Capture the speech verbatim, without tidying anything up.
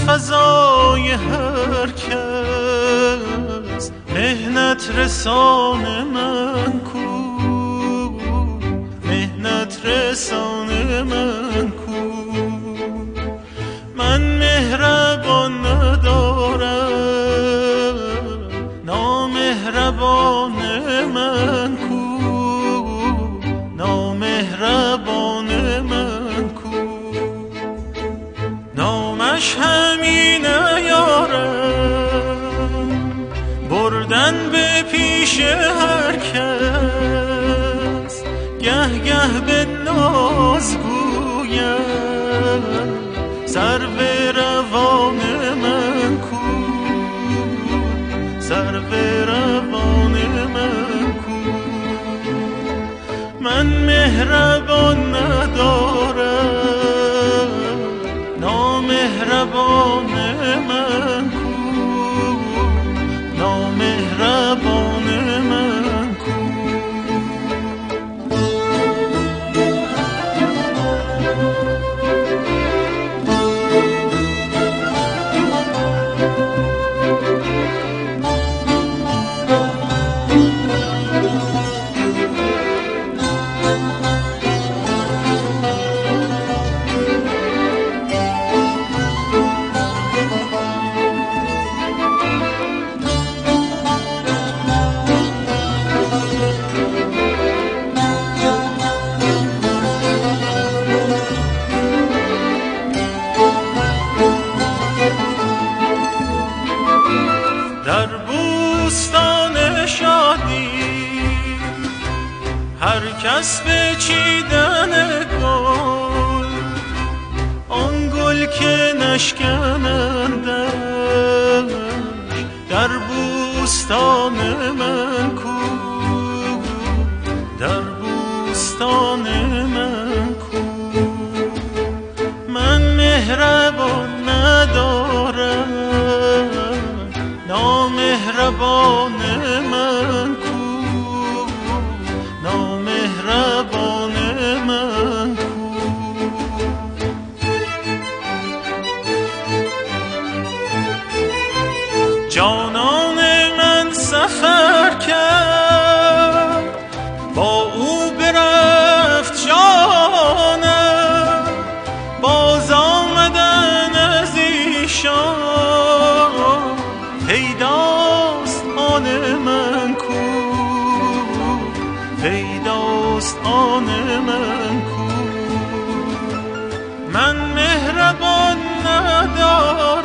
فضای هر کس مهنت رسان من کو، مهنت رسان من کو. من مهربان ندارم، نامهربان من کو، نامهربان من کو. نامش همین یارم بردن به پیش هر کس، گه گه به ناز گویم سرو روان من کو، سرو روان من کو. من مهربان ندارم، نامهربان من کو، نامهربان من کو. در بوستان شادی هر کس به چیدن گل، آن گل که نشکنندش در بوستان من کو، در بوستان من کو. من مهربان ندارم، نامهربان من کو، نامهربان من کو. جانان من سفر کرد با او برفت جانم، باز آمدن از ایشان پیداست آن من کو، پیداست آن من کو. من مهربان ندارم،